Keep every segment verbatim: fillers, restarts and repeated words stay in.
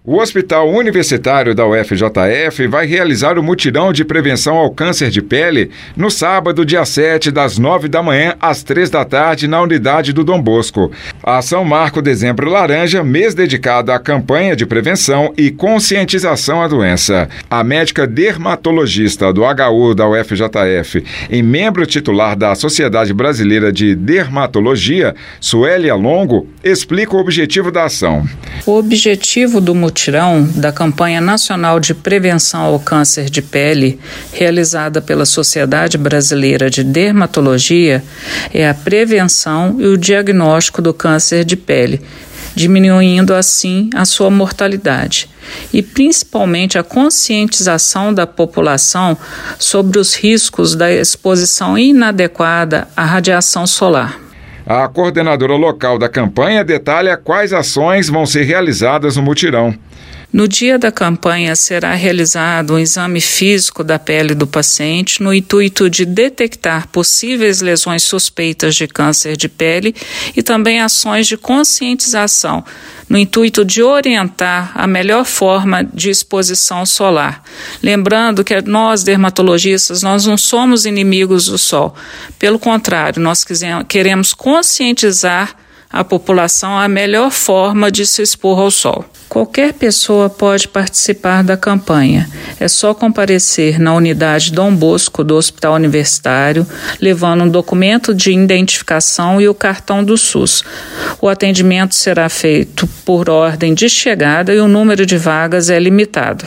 O Hospital Universitário da U F J F vai realizar o mutirão de prevenção ao câncer de pele no sábado, dia sete, das nove da manhã às três da tarde, na unidade do Dom Bosco. A ação marca o Dezembro Laranja, mês dedicado à campanha de prevenção e conscientização à doença. A médica dermatologista do H U da U F J F e membro titular da Sociedade Brasileira de Dermatologia, Suélia Longo, explica o objetivo da ação. O objetivo do mutirão da campanha nacional de prevenção ao câncer de pele, realizada pela Sociedade Brasileira de Dermatologia, é a prevenção e o diagnóstico do câncer de pele, diminuindo assim a sua mortalidade, e principalmente a conscientização da população sobre os riscos da exposição inadequada à radiação solar. A coordenadora local da campanha detalha quais ações vão ser realizadas no mutirão. No dia da campanha será realizado um exame físico da pele do paciente no intuito de detectar possíveis lesões suspeitas de câncer de pele e também ações de conscientização no intuito de orientar a melhor forma de exposição solar. Lembrando que nós, dermatologistas, nós não somos inimigos do sol. Pelo contrário, nós queremos conscientizar a população a melhor forma de se expor ao sol. Qualquer pessoa pode participar da campanha. É só comparecer na unidade Dom Bosco do Hospital Universitário, levando um documento de identificação e o cartão do SUS. O atendimento será feito por ordem de chegada e o número de vagas é limitado.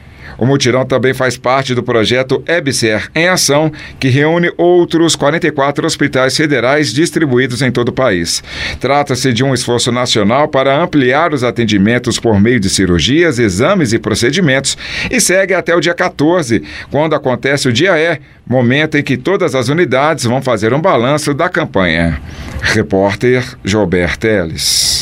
O mutirão também faz parte do projeto EBSER em Ação, que reúne outros quarenta e quatro hospitais federais distribuídos em todo o país. Trata-se de um esforço nacional para ampliar os atendimentos por meio de cirurgias, exames e procedimentos e segue até o dia quatorze, quando acontece o Dia E, momento em que todas as unidades vão fazer um balanço da campanha. Repórter Gilberto Teles.